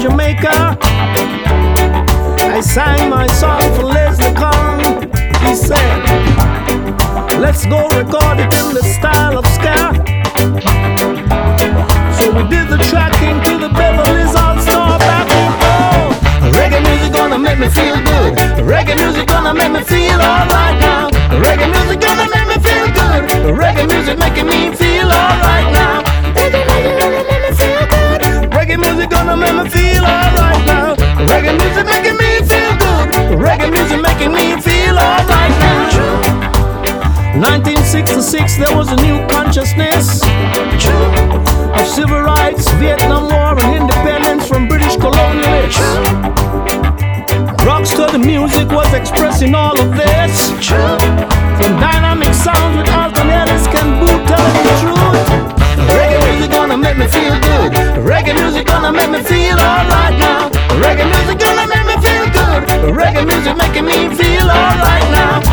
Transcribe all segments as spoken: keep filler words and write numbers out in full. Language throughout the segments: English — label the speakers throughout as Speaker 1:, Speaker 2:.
Speaker 1: Jamaica. I sang my song for Leslie Kong. He said, let's go record it in the style of ska. So we did the tracking to the Beverly's All-Star Backing. Oh, reggae music gonna make me feel good. Reggae music gonna make me feel alright now. Reggae music gonna make me feel good. Reggae music making me feel alright now. Reggae music gonna make me feel good. Reggae music gonna make me feel alright now. Reggae music making me feel good. Reggae music making me feel alright now. nineteen sixty-six, there was a new consciousness of civil rights, Vietnam War, and independence from British colonialists. Rocksteady music was expressing all of this. From dynamic sounds with Alton Ellis, Ken Boothe telling the truth. Reggae music gonna make me feel good. Reggae music gonna make me feel alright now. Reggae music gonna make me feel good. Reggae music making me feel alright now.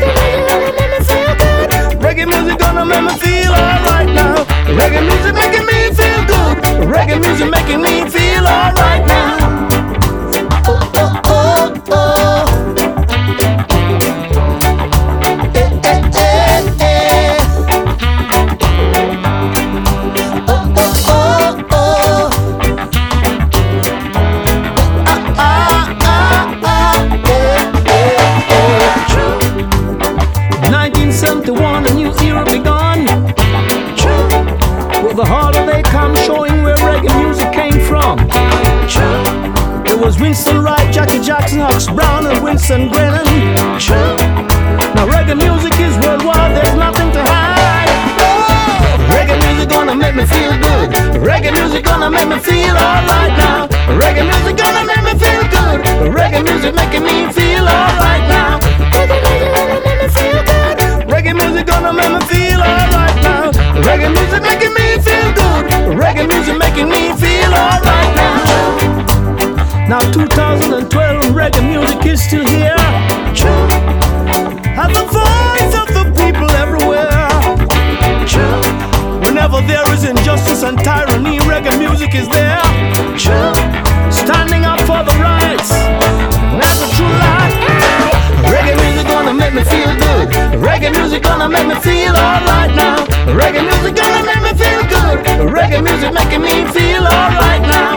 Speaker 1: Reggae music gonna make me feel alright now. Reggae music making me feel good. Reggae music making me feel alright now. Oh, oh, oh, oh. Eh, eh, eh, eh. Oh, oh, oh, oh. Ah, ah, ah, ah. Eh, eh, eh. nineteen seventy-one, a new era begun. With the holiday come showing where reggae music came from. It was Winston Wright, Jackie Jackson, Hux Brown, and Winston Grennan. Now reggae music is worldwide, there's nothing to hide. Oh, reggae music gonna make me feel good. Reggae music gonna make me feel alright now. Reggae music gonna make me feel good. Reggae music making me feel alright now. Reggae music gonna make me feel alright now. Reggae music making me feel good. Reggae music making me feel alright now. Now two thousand twelve, reggae music is still here. As the voice of the people everywhere. Whenever there is injustice and tyranny, reggae music is there. Standing up for the rights. That's the true life. Reggae music gonna make me feel good. Reggae music gonna make me feel alright now. Reggae music gonna make me feel good. Reggae music making me feel alright now.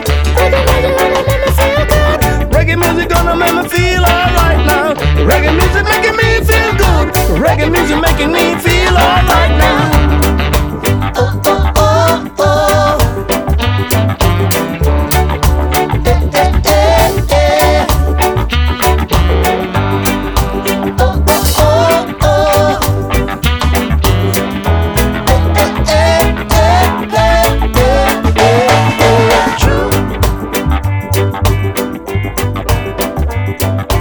Speaker 1: Reggae music gonna make me feel alright now. Reggae music making me feel good. Reggae music making me feel alright now. Oh, oh, oh, oh. Eh, eh, eh, eh. Oh, oh, oh, oh. Eh, eh, eh, eh, eh, eh, eh.